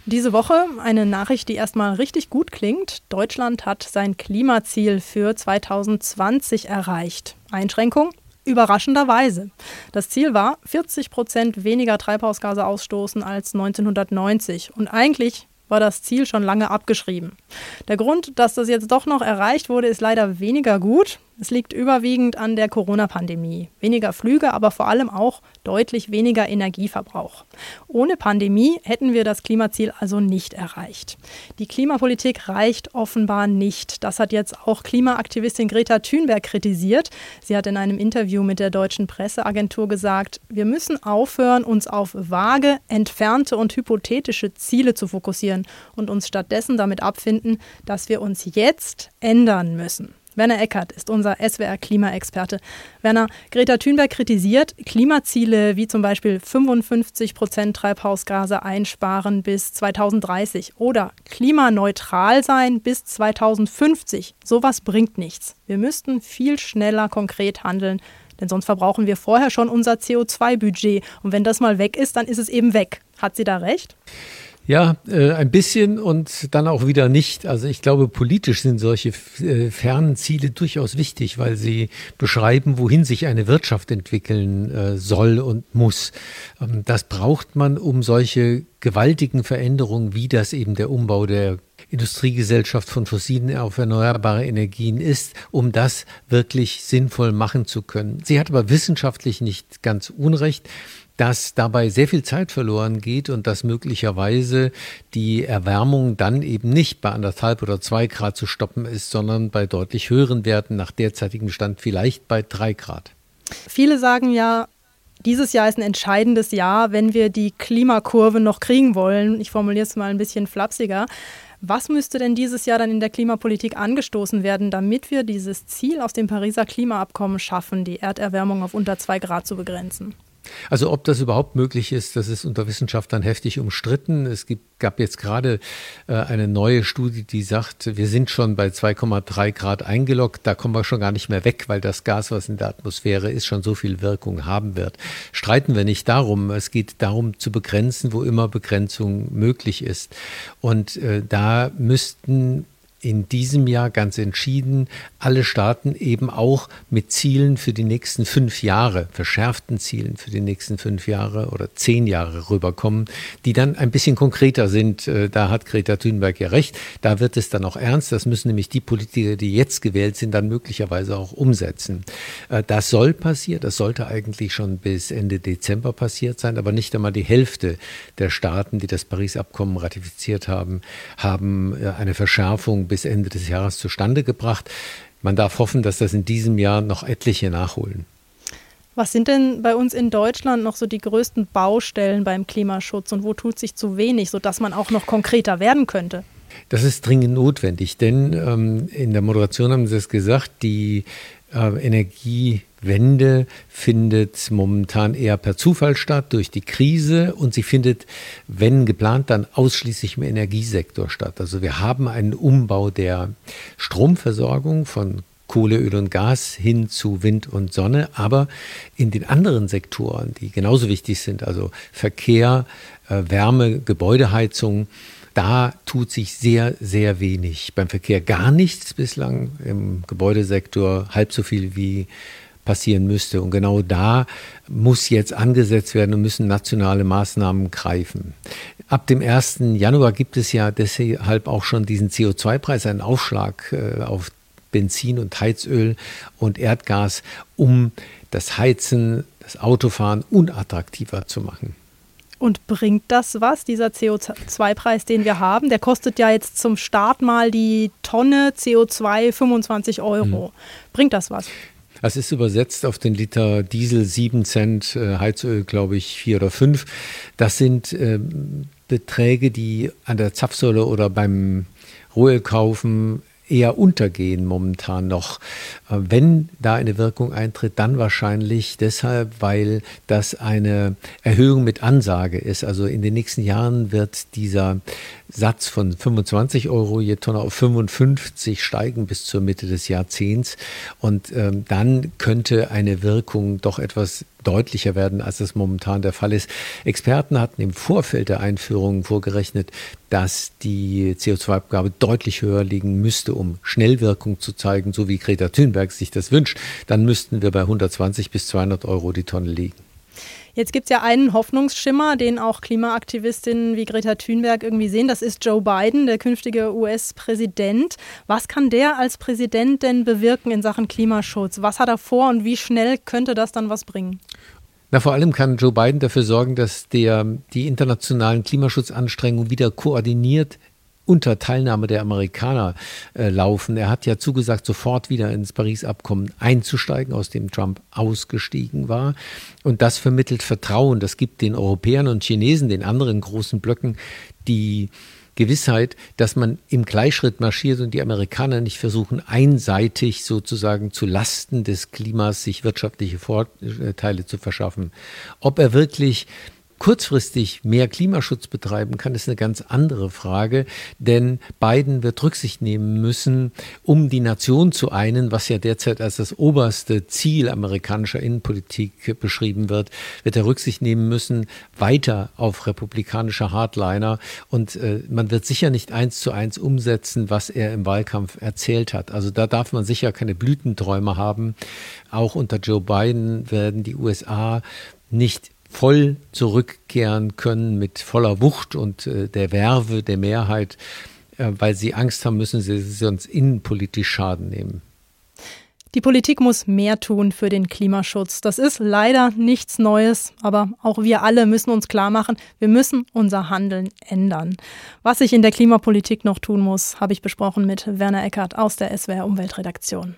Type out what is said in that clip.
Diese Woche eine Nachricht, die erstmal richtig gut klingt. Deutschland hat sein Klimaziel für 2020 erreicht. Einschränkung? Überraschenderweise. Das Ziel war, 40% weniger Treibhausgase ausstoßen als 1990. Und eigentlich war das Ziel schon lange abgeschrieben. Der Grund, dass das jetzt doch noch erreicht wurde, ist leider weniger gut. Es liegt überwiegend an der Corona-Pandemie. Weniger Flüge, aber vor allem auch deutlich weniger Energieverbrauch. Ohne Pandemie hätten wir das Klimaziel also nicht erreicht. Die Klimapolitik reicht offenbar nicht. Das hat jetzt auch Klimaaktivistin Greta Thunberg kritisiert. Sie hat in einem Interview mit der deutschen Presseagentur gesagt, wir müssen aufhören, uns auf vage, entfernte und hypothetische Ziele zu fokussieren und uns stattdessen damit abfinden, dass wir uns jetzt ändern müssen. Werner Eckert ist unser SWR-Klimaexperte. Werner, Greta Thunberg kritisiert Klimaziele wie zum Beispiel 55% Treibhausgase einsparen bis 2030 oder klimaneutral sein bis 2050. Sowas bringt nichts. Wir müssten viel schneller konkret handeln, denn sonst verbrauchen wir vorher schon unser CO2-Budget. Und wenn das mal weg ist, dann ist es eben weg. Hat sie da recht? Ja, ein bisschen und dann auch wieder nicht. Also ich glaube, politisch sind solche fernen Ziele durchaus wichtig, weil sie beschreiben, wohin sich eine Wirtschaft entwickeln soll und muss. Das braucht man, um solche gewaltigen Veränderungen, wie das eben der Umbau der Industriegesellschaft von fossilen auf erneuerbare Energien ist, um das wirklich sinnvoll machen zu können. Sie hat aber wissenschaftlich nicht ganz unrecht, dass dabei sehr viel Zeit verloren geht und dass möglicherweise die Erwärmung dann eben nicht bei 1,5 oder 2 Grad zu stoppen ist, sondern bei deutlich höheren Werten, nach derzeitigem Stand vielleicht bei 3 Grad. Viele sagen ja, dieses Jahr ist ein entscheidendes Jahr, wenn wir die Klimakurve noch kriegen wollen. Ich formuliere es mal ein bisschen flapsiger. Was müsste denn dieses Jahr dann in der Klimapolitik angestoßen werden, damit wir dieses Ziel aus dem Pariser Klimaabkommen schaffen, die Erderwärmung auf unter 2 Grad zu begrenzen? Also ob das überhaupt möglich ist, das ist unter Wissenschaftlern heftig umstritten. Es gab jetzt gerade eine neue Studie, die sagt, wir sind schon bei 2,3 Grad eingeloggt. Da kommen wir schon gar nicht mehr weg, weil das Gas, was in der Atmosphäre ist, schon so viel Wirkung haben wird. Streiten wir nicht darum. Es geht darum, zu begrenzen, wo immer Begrenzung möglich ist. Und da müssten in diesem Jahr ganz entschieden alle Staaten eben auch mit Zielen für die nächsten 5 Jahre, verschärften Zielen für die nächsten 5 Jahre oder 10 Jahre rüberkommen, die dann ein bisschen konkreter sind. Da hat Greta Thunberg ja recht. Da wird es dann auch ernst. Das müssen nämlich die Politiker, die jetzt gewählt sind, dann möglicherweise auch umsetzen. Das soll passieren. Das sollte eigentlich schon bis Ende Dezember passiert sein, aber nicht einmal die Hälfte der Staaten, die das Paris-Abkommen ratifiziert haben, haben eine Verschärfung bis Ende des Jahres zustande gebracht. Man darf hoffen, dass das in diesem Jahr noch etliche nachholen. Was sind denn bei uns in Deutschland noch so die größten Baustellen beim Klimaschutz und wo tut sich zu wenig, sodass man auch noch konkreter werden könnte? Das ist dringend notwendig, denn in der Moderation haben Sie es gesagt, die Energiewende findet momentan eher per Zufall statt durch die Krise und sie findet, wenn geplant, dann ausschließlich im Energiesektor statt. Also wir haben einen Umbau der Stromversorgung von Kohle, Öl und Gas hin zu Wind und Sonne, aber in den anderen Sektoren, die genauso wichtig sind, also Verkehr, Wärme, Gebäudeheizung, da tut sich sehr, sehr wenig. Beim Verkehr gar nichts bislang, im Gebäudesektor halb so viel wie passieren müsste. Und genau da muss jetzt angesetzt werden und müssen nationale Maßnahmen greifen. Ab dem 1. Januar gibt es ja deshalb auch schon diesen CO2-Preis, einen Aufschlag auf Benzin und Heizöl und Erdgas, um das Heizen, das Autofahren unattraktiver zu machen. Und bringt das was, dieser CO2-Preis, den wir haben? Der kostet ja jetzt zum Start mal die Tonne CO2 25 Euro. Bringt das was? Das ist übersetzt auf den Liter Diesel 7 Cent, Heizöl glaube ich 4 oder 5. Das sind Beträge, die an der Zapfsäule oder beim Rohölkaufen eher untergehen momentan noch. Wenn da eine Wirkung eintritt, dann wahrscheinlich deshalb, weil das eine Erhöhung mit Ansage ist. Also in den nächsten Jahren wird dieser Satz von 25 Euro je Tonne auf 55 steigen bis zur Mitte des Jahrzehnts. Und dann könnte eine Wirkung doch etwas deutlicher werden, als es momentan der Fall ist. Experten hatten im Vorfeld der Einführung vorgerechnet, dass die CO2-Abgabe deutlich höher liegen müsste, um Schnellwirkung zu zeigen, so wie Greta Thunberg sich das wünscht. Dann müssten wir bei 120 bis 200 Euro die Tonne liegen. Jetzt gibt es ja einen Hoffnungsschimmer, den auch Klimaaktivistinnen wie Greta Thunberg irgendwie sehen. Das ist Joe Biden, der künftige US-Präsident. Was kann der als Präsident denn bewirken in Sachen Klimaschutz? Was hat er vor und wie schnell könnte das dann was bringen? Na, vor allem kann Joe Biden dafür sorgen, dass die internationalen Klimaschutzanstrengungen wieder koordiniert unter Teilnahme der Amerikaner laufen. Er hat ja zugesagt, sofort wieder ins Paris-Abkommen einzusteigen, aus dem Trump ausgestiegen war. Und das vermittelt Vertrauen. Das gibt den Europäern und Chinesen, den anderen großen Blöcken, die Gewissheit, dass man im Gleichschritt marschiert und die Amerikaner nicht versuchen, einseitig sozusagen zu Lasten des Klimas sich wirtschaftliche Vorteile zu verschaffen. Ob er wirklich kurzfristig mehr Klimaschutz betreiben kann, ist eine ganz andere Frage, denn Biden wird Rücksicht nehmen müssen, um die Nation zu einen, was ja derzeit als das oberste Ziel amerikanischer Innenpolitik beschrieben wird, wird er Rücksicht nehmen müssen, weiter auf republikanische Hardliner und man wird sicher nicht 1:1 umsetzen, was er im Wahlkampf erzählt hat. Also da darf man sicher keine Blütenträume haben. Auch unter Joe Biden werden die USA nicht voll zurückkehren können mit voller Wucht und der Verve der Mehrheit, weil sie Angst haben müssen, sie sonst innenpolitisch Schaden nehmen. Die Politik muss mehr tun für den Klimaschutz. Das ist leider nichts Neues, aber auch wir alle müssen uns klar machen, wir müssen unser Handeln ändern. Was sich in der Klimapolitik noch tun muss, habe ich besprochen mit Werner Eckert aus der SWR Umweltredaktion.